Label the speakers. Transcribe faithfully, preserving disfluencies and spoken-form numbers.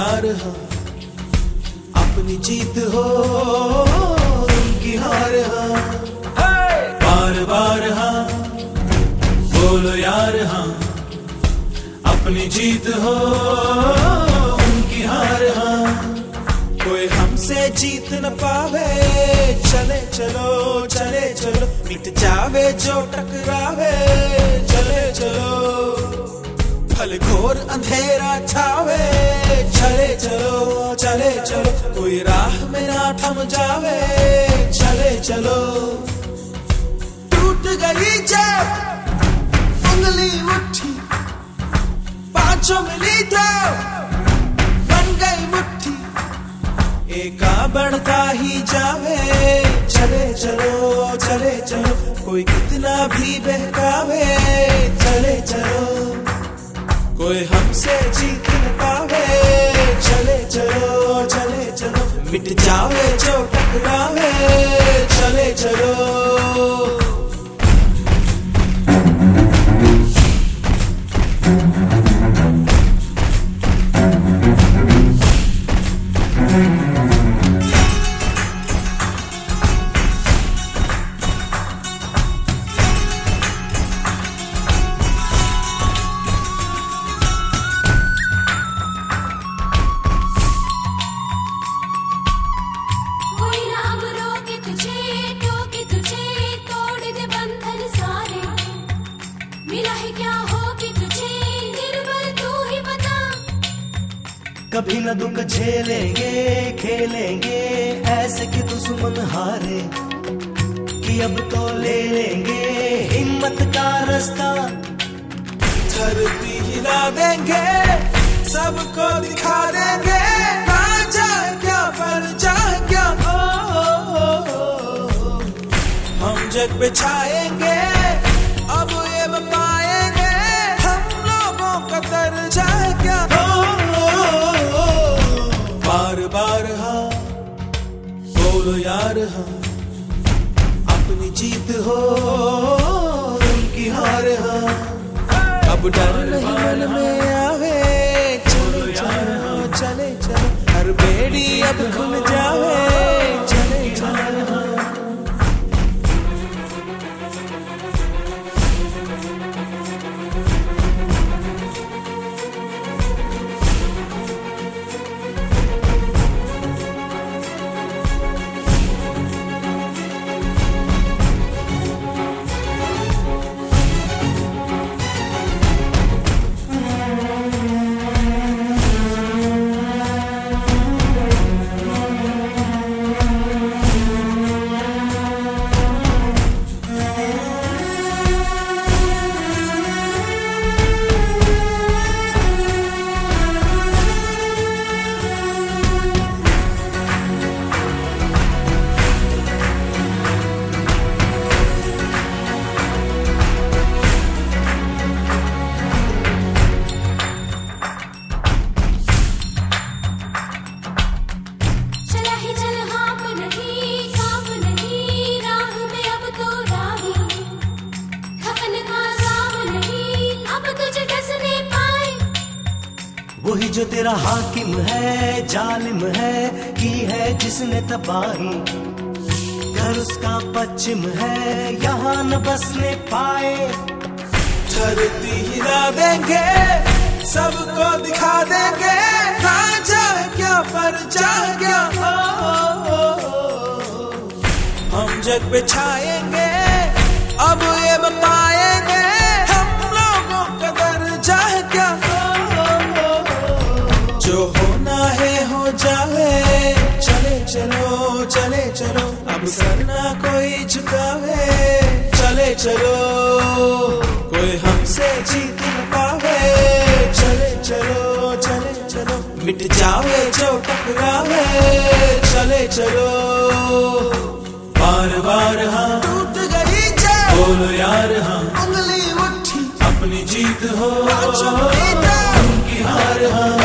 Speaker 1: यार हाँ, अपनी जीत हो उनकी हार हाँ, बार बार हाँ बोलो यार हाँ, अपनी जीत हो उनकी हार हाँ। कोई हमसे जीत न पावे, चले चलो चले चलो, मिट जावे जो टकरावे, चले चलो भले घोर अंधेरा छावे, चले चलो चले चलो, कोई राह में ना थम जावे, चले चलो। टूट गई जब उंगली मुट्ठी, पांचों मिली तो बन गई मुट्ठी, एका बढ़ता ही जावे, चले चलो चले चलो, कोई कितना भी बहकावे, चले चलो कोई हमसे जीत न पावे, चले चलो चले चलो, मिट जावे जो टकरावे, चले चलो।
Speaker 2: कभी न दुख झेलेंगे खेलेंगे ऐसे कि दुश्मन हारे, कि अब तो ले लेंगे हिम्मत का रास्ता,
Speaker 1: धरती हिला देंगे सबको दिखा देंगे, ना जाए क्या पर जाए क्या हो, हम जग पे छाएंगे अब ये पाएंगे, हम लोगों का दर्जा है क्या हो, बार बार हाँ बोलो यार हाँ, अपनी जीत हो उनकी हार हाँ, अब डर नहीं मन में आवे, चलो चलो चले चलो, हर बेड़ी अब खुल जावे, चले चलो।
Speaker 2: वही जो तेरा हाकिम है जालिम है, की है जिसने तबाही, घर उसका पश्चिम है यहाँ न बसने पाए,
Speaker 1: धरती हिला देंगे सबको दिखा देंगे, ना चाहे क्या पर चाहे क्या हो, हम जग पे छाएंगे अब ये पाएंगे, हम लोगों का दर्जा है क्या हो, जो होना है हो जावे, चले चलो चले चलो, अब सर ना कोई झुकावे, चले चलो कोई हमसे जीत न पावे, चले चलो चले चलो, मिट जावे जो टकरावे, चले चलो बार बार हाँ टूट गई जब बोलो यार हाँ, उंगली मुट्ठी अपनी जीत हो उनकी हार हाँ।